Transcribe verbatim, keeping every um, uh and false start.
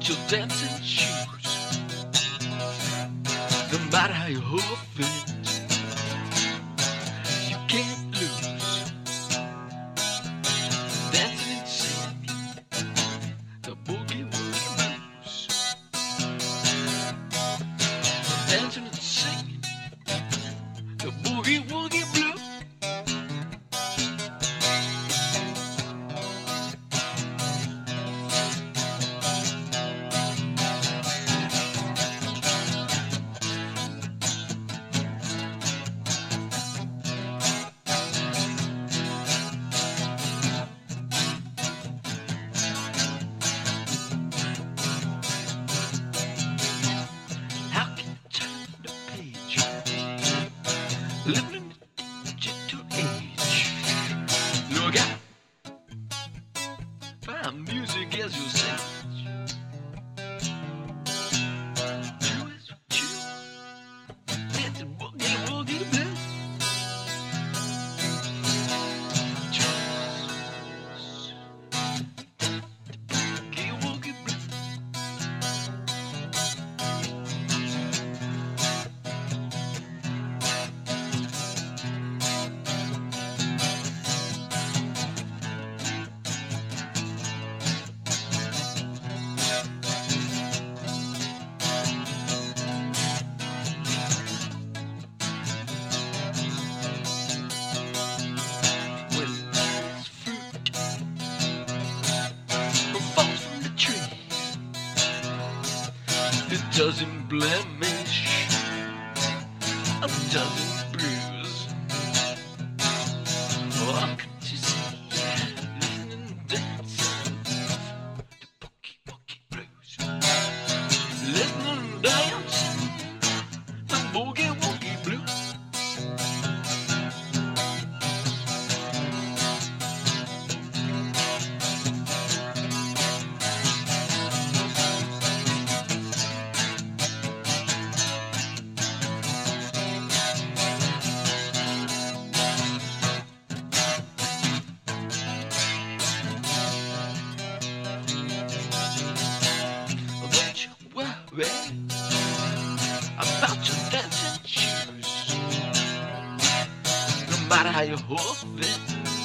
your dancing shoes. No matter how you hoof it, you can't lose. Dancing and singing the boogie woogie blues. Dancing and singing the boogie woogie blues. Living to age. Look out. Find music as you sing. Do as you choose. Dance and boogie, woogie, blues. Choose. Boogie, woogie, blues. It doesn't blemish, it doesn't bruise. Oh, can't you see? Listening and dancing to boogie woogie blues. Listening and dancing to boogie woogie blues. About your dancing shoes. No matter how you hoof it,